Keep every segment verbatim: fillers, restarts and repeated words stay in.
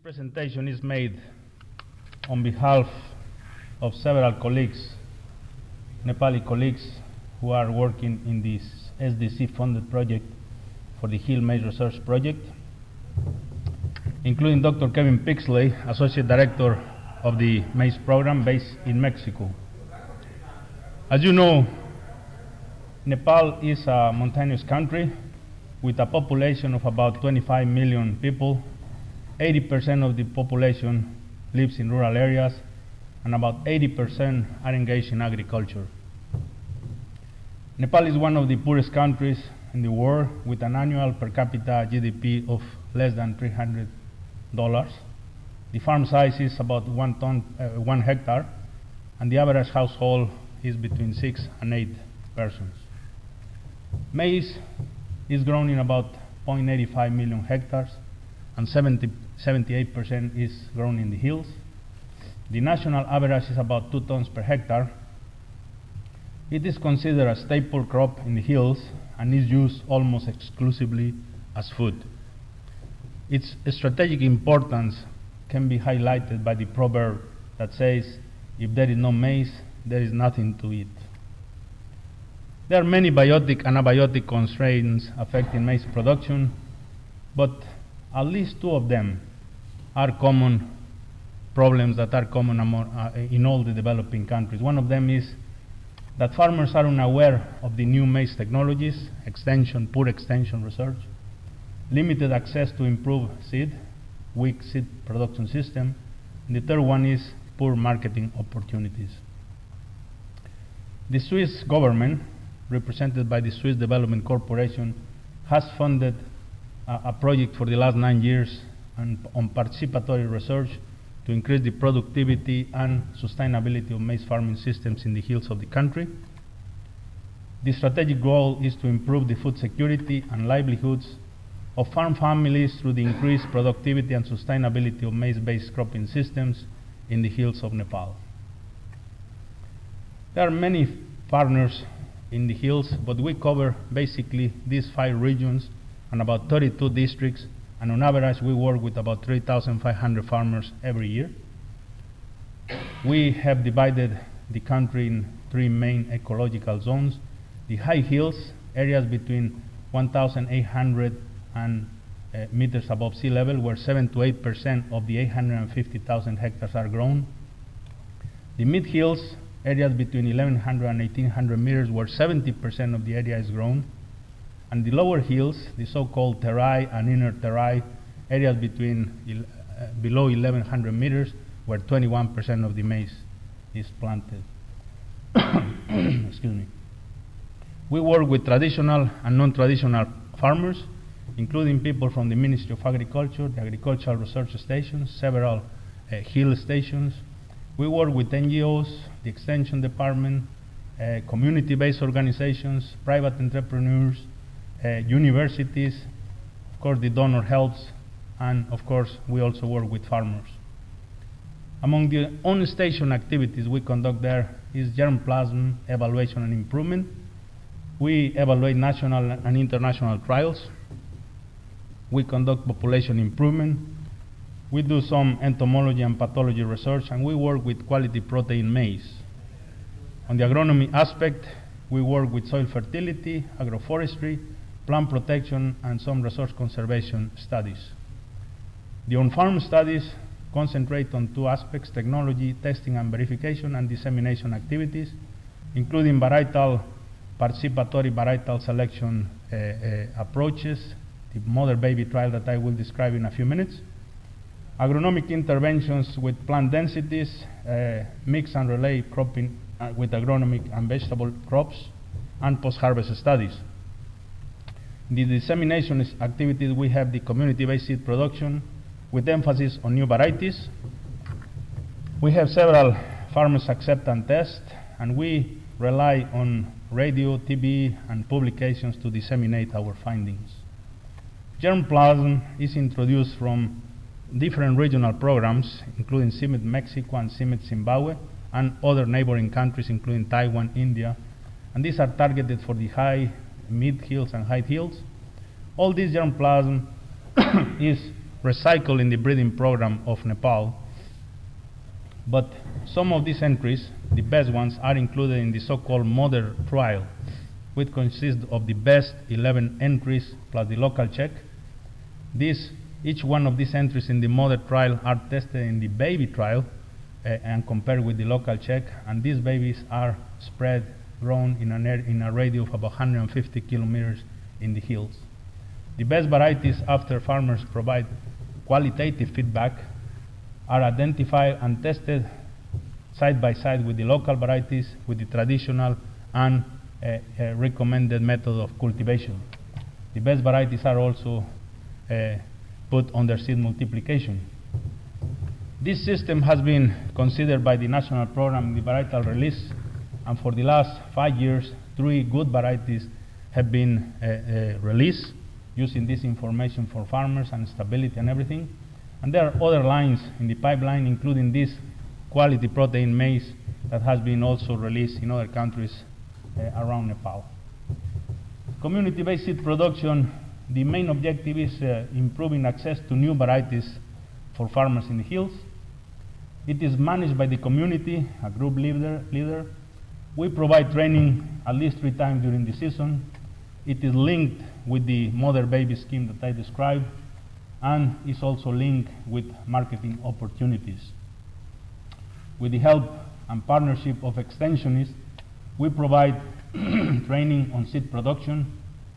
presentation is made on behalf of several colleagues, Nepali colleagues who are working in this S D C funded project for the Hill Maize Research Project, including Doctor Kevin Pixley, Associate Director of the Maize Program based in Mexico. As you know, Nepal is a mountainous country with a population of about twenty-five million people. eighty percent of the population lives in rural areas, and about eighty percent are engaged in agriculture. Nepal is one of the poorest countries in the world, with an annual per capita G D P of less than three hundred dollars. The farm size is about one ton, uh, one hectare, and the average household is between six and eight persons. Maize is grown in about zero point eight five million hectares, and seventy-eight percent is grown in the hills. The national average is about two tons per hectare. It is considered a staple crop in the hills and is used almost exclusively as food. Its strategic importance can be highlighted by the proverb that says, "If there is no maize, there is nothing to eat." There are many biotic and abiotic constraints affecting maize production, but at least two of them are common problems that are common among, uh, in all the developing countries. One of them is that farmers are unaware of the new maize technologies, extension, poor extension research, limited access to improved seed, weak seed production system, and the third one is poor marketing opportunities. The Swiss government, represented by the Swiss Development Corporation, has funded a project for the last nine years and on participatory research to increase the productivity and sustainability of maize farming systems in the hills of the country. The strategic goal is to improve the food security and livelihoods of farm families through the increased productivity and sustainability of maize-based cropping systems in the hills of Nepal. There are many partners in the hills, but we cover basically these five regions and about thirty-two districts, and on average we work with about three thousand five hundred farmers every year. We have divided the country in three main ecological zones: the high hills, areas between one thousand eight hundred and uh, meters above sea level, where seven to eight percent of the eight hundred fifty thousand hectares are grown; the mid hills, areas between eleven hundred and eighteen hundred meters, where seventy percent of the area is grown; and the lower hills, the so-called Terai and inner Terai, areas between uh, below eleven hundred meters, where twenty-one percent of the maize is planted. Excuse me. We work with traditional and non-traditional farmers, including people from the Ministry of Agriculture, the Agricultural Research Stations, several uh, hill stations. We work with N G Os, the Extension Department, uh, community-based organizations, private entrepreneurs, Uh, universities, of course the donor helps, and of course we also work with farmers. Among the on-station activities we conduct there is germplasm evaluation and improvement. We evaluate national and international trials. We conduct population improvement. We do some entomology and pathology research, and we work with quality protein maize. On the agronomy aspect, we work with soil fertility, agroforestry, plant protection, and some resource conservation studies. The on-farm studies concentrate on two aspects: technology, testing and verification, and dissemination activities, including varietal, participatory varietal selection uh, uh, approaches, the mother-baby trial that I will describe in a few minutes, agronomic interventions with plant densities, uh, mix and relay cropping uh, with agronomic and vegetable crops, and post-harvest studies. The dissemination activities, we have the community-based seed production with emphasis on new varieties. We have several farmers accept and test, and we rely on radio, T V, and publications to disseminate our findings. Germplasm is introduced from different regional programs, including CIMMYT Mexico and CIMMYT Zimbabwe, and other neighboring countries, including Taiwan, India, and these are targeted for the high, mid hills, and high hills. All this germplasm is recycled in the breeding program of Nepal. But some of these entries, the best ones, are included in the so-called mother trial, which consists of the best eleven entries plus the local check. This, each one of these entries in the mother trial are tested in the baby trial uh, and compared with the local check, and these babies are spread, grown in, an in a radius of about one hundred fifty kilometers in the hills. The best varieties, after farmers provide qualitative feedback, are identified and tested side by side with the local varieties, with the traditional and uh, uh, recommended method of cultivation. The best varieties are also uh, put under seed multiplication. This system has been considered by the national program, the varietal release, and for the last five years, three good varieties have been uh, uh, released using this information for farmers and stability and everything. And there are other lines in the pipeline, including this quality protein maize that has been also released in other countries uh, around Nepal. Community-based seed production, the main objective is uh, improving access to new varieties for farmers in the hills. It is managed by the community, a group leader. leader. We provide training at least three times during the season. It is linked with the mother-baby scheme that I described, and is also linked with marketing opportunities. With the help and partnership of extensionists, we provide training on seed production,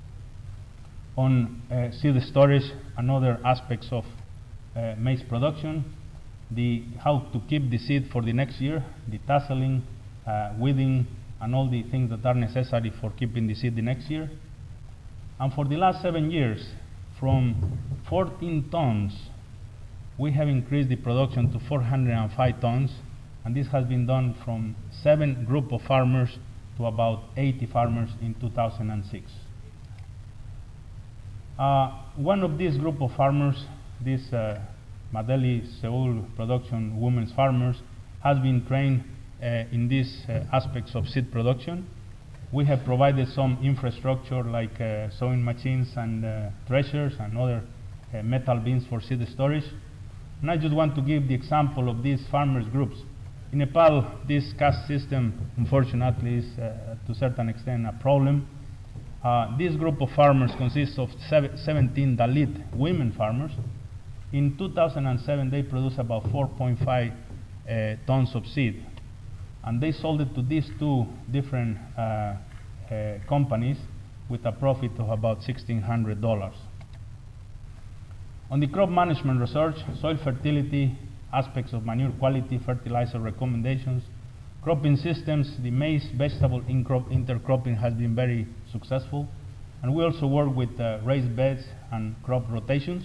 on uh, seed storage and other aspects of uh, maize production, the how to keep the seed for the next year, the tasseling, uh, weeding, and all the things that are necessary for keeping the seed the next year. And for the last seven years, from fourteen tons, we have increased the production to four hundred five tons, and this has been done from seven group of farmers to about eighty farmers in two thousand six. Uh, one of these group of farmers, this uh, Madeli Seoul production women's farmers, has been trained uh, in these uh, aspects of seed production. We have provided some infrastructure like uh, sewing machines and uh, threshers and other uh, metal bins for seed storage. And I just want to give the example of these farmers groups. In Nepal, this caste system, unfortunately, is uh, to a certain extent a problem. Uh, this group of farmers consists of seventeen Dalit women farmers. In two thousand seven, they produced about four point five uh, tons of seed, and they sold it to these two different uh, uh, companies with a profit of about sixteen hundred dollars. On the crop management research, soil fertility, aspects of manure quality, fertilizer recommendations, cropping systems, the maize vegetable intercropping has been very successful, and we also work with uh, raised beds and crop rotations.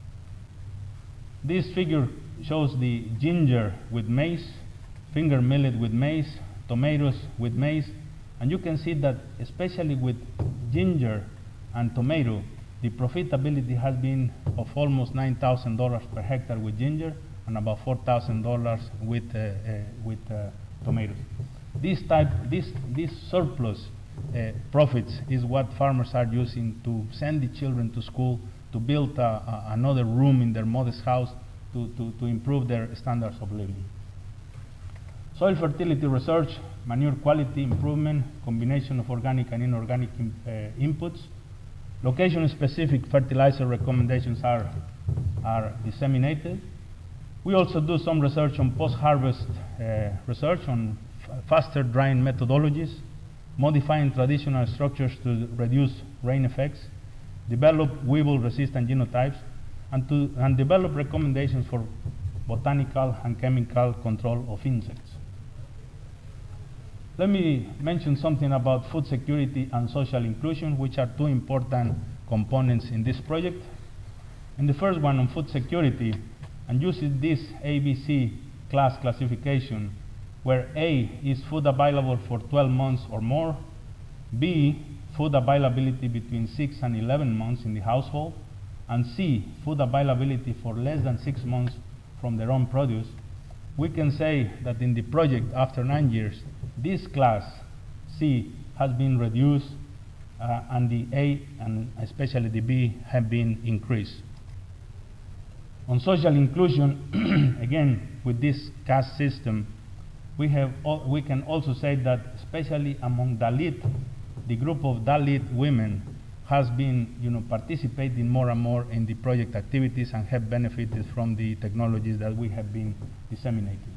This figure shows the ginger with maize, finger millet with maize, tomatoes with maize, and you can see that especially with ginger and tomato, the profitability has been of almost nine thousand dollars per hectare with ginger and about four thousand dollars with uh, uh, with uh, tomatoes. This type, this this surplus uh, profits is what farmers are using to send the children to school, to build uh, uh, another room in their mother's house, to, to, to improve their standards of living. Soil fertility research, manure quality improvement, combination of organic and inorganic in, uh, inputs. Location-specific fertilizer recommendations are, are disseminated. We also do some research on post-harvest uh, research on faster drying methodologies, modifying traditional structures to reduce rain effects, develop weevil-resistant genotypes, and, to, and develop recommendations for botanical and chemical control of insects. Let me mention something about food security and social inclusion, which are two important components in this project. In the first one, on food security, and using this A B C class classification, where A is food available for twelve months or more, B, food availability between six and eleven months in the household, and C, food availability for less than six months from their own produce, we can say that in the project, after nine years, this class, C, has been reduced, uh, and the A, and especially the B, have been increased. On social inclusion, again, with this caste system, we, have al we can also say that especially among Dalit, the group of Dalit women has been you know, participating more and more in the project activities and have benefited from the technologies that we have been disseminating.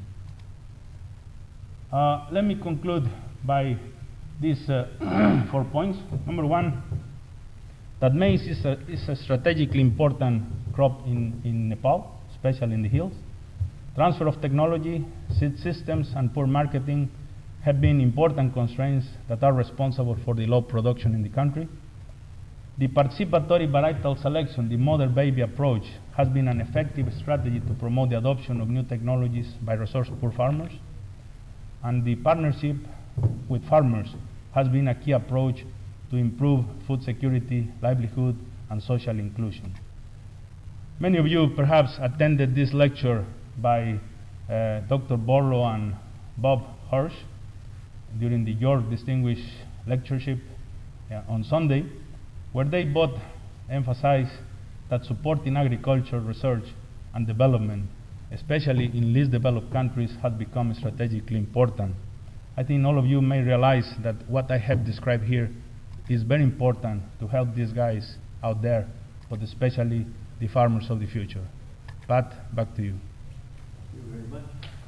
Uh, let me conclude by these uh, four points. Number one, that maize is a, is a strategically important crop in, in Nepal, especially in the hills. Transfer of technology, seed systems, and poor marketing have been important constraints that are responsible for the low production in the country. The participatory varietal selection, the mother-baby approach, has been an effective strategy to promote the adoption of new technologies by resource-poor farmers. And the partnership with farmers has been a key approach to improve food security, livelihood, and social inclusion. Many of you perhaps attended this lecture by uh, Doctor Borlo and Bob Hirsch during the York Distinguished Lectureship uh, on Sunday, where they both emphasized that supporting agriculture research and development, especially in least developed countries, has become strategically important. I think all of you may realize that what I have described here is very important to help these guys out there, but especially the farmers of the future. Pat, back to you. Thank you very much.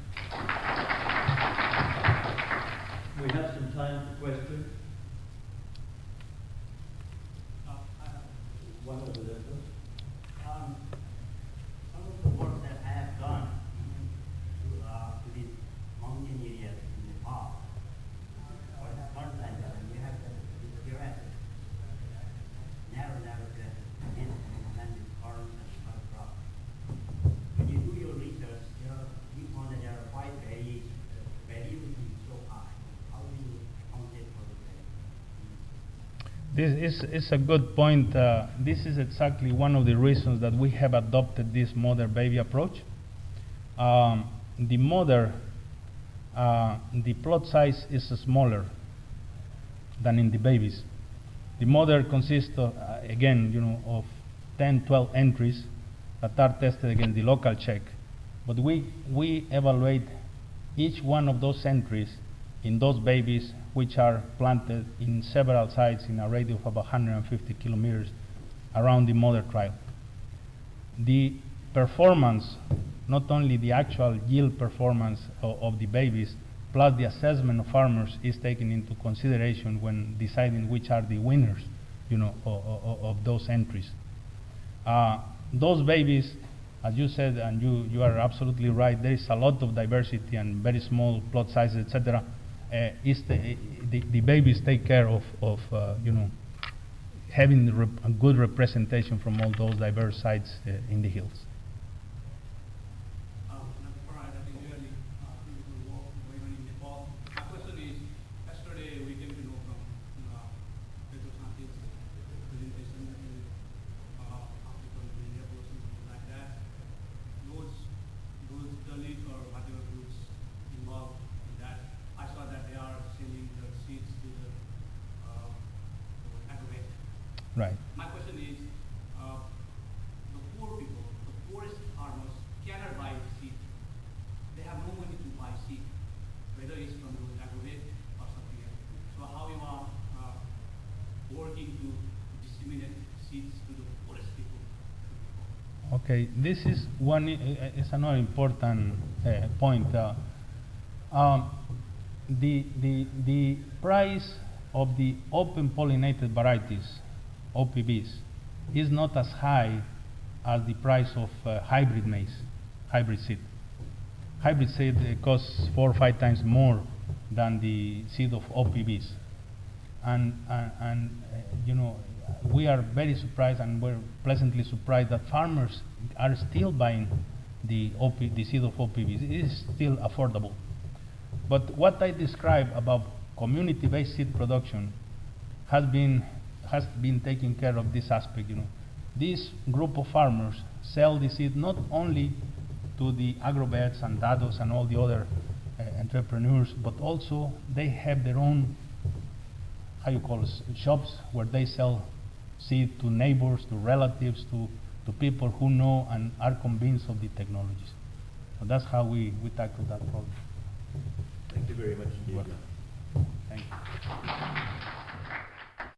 We have some time for questions. Uh, uh, One over there. um, some of the work that I have done to, uh, to the mountain areas in Nepal, for the fertilizer, and you have the grasses, narrow, narrow grasses, and landed corn and other crops. When you do your research, you, know, you found that there are quite variation. Variability is so high. How do you accommodate for the variation? This is, is a good point. Uh, this is exactly one of the reasons that we have adopted this mother-baby approach. Um, the mother, uh, the plot size is smaller than in the babies. The mother consists of, uh, again, you know, of ten, twelve entries that are tested against the local check. But we, we evaluate each one of those entries in those babies which are planted in several sites in a radius of about one hundred fifty kilometers around the mother trial. The performance, not only the actual yield performance of, of the babies, plus the assessment of farmers is taken into consideration when deciding which are the winners, you know, of, of, of those entries. Uh, those babies, as you said, and you, you are absolutely right, there is a lot of diversity and very small plot sizes, et cetera. Uh, is the, the, the babies take care of, of uh, you know, having rep a good representation from all those diverse sites uh, in the hills. Um, all right, I think really uh, beautiful work going on in Nepal. My question is, yesterday we came to know from uh, Pedro Santil's presentation that in uh, African Minneapolis or something like that. Those, those Dalit or whatever groups involved in that, I saw that they are selling their seeds to the uh, agriculture. Right. My question is, uh, the poor people, the poorest farmers cannot buy seed. They have no money to buy seed, whether it's from the agrovate or something else. So how you are uh, working to disseminate seeds to the poorest people? Okay, this is one. Uh, is another important uh, point. Uh, um, the the the price of the open pollinated varieties, O P Vs, is not as high as the price of uh, hybrid maize, hybrid seed. Hybrid seed uh, costs four or five times more than the seed of O P Vs, and and, and uh, you know, we are very surprised and we're pleasantly surprised that farmers are still buying the O P, the seed of O P Vs. It is still affordable. But what I described about community-based seed production has been has been taking care of this aspect. You know, this group of farmers sell the seed not only to the agrovets and dados and all the other uh, entrepreneurs, but also they have their own, how you call it, shops where they sell seed to neighbors, to relatives, to to people who know and are convinced of the technologies. So that's how we, we tackle that problem. Thank you very much indeed. Welcome.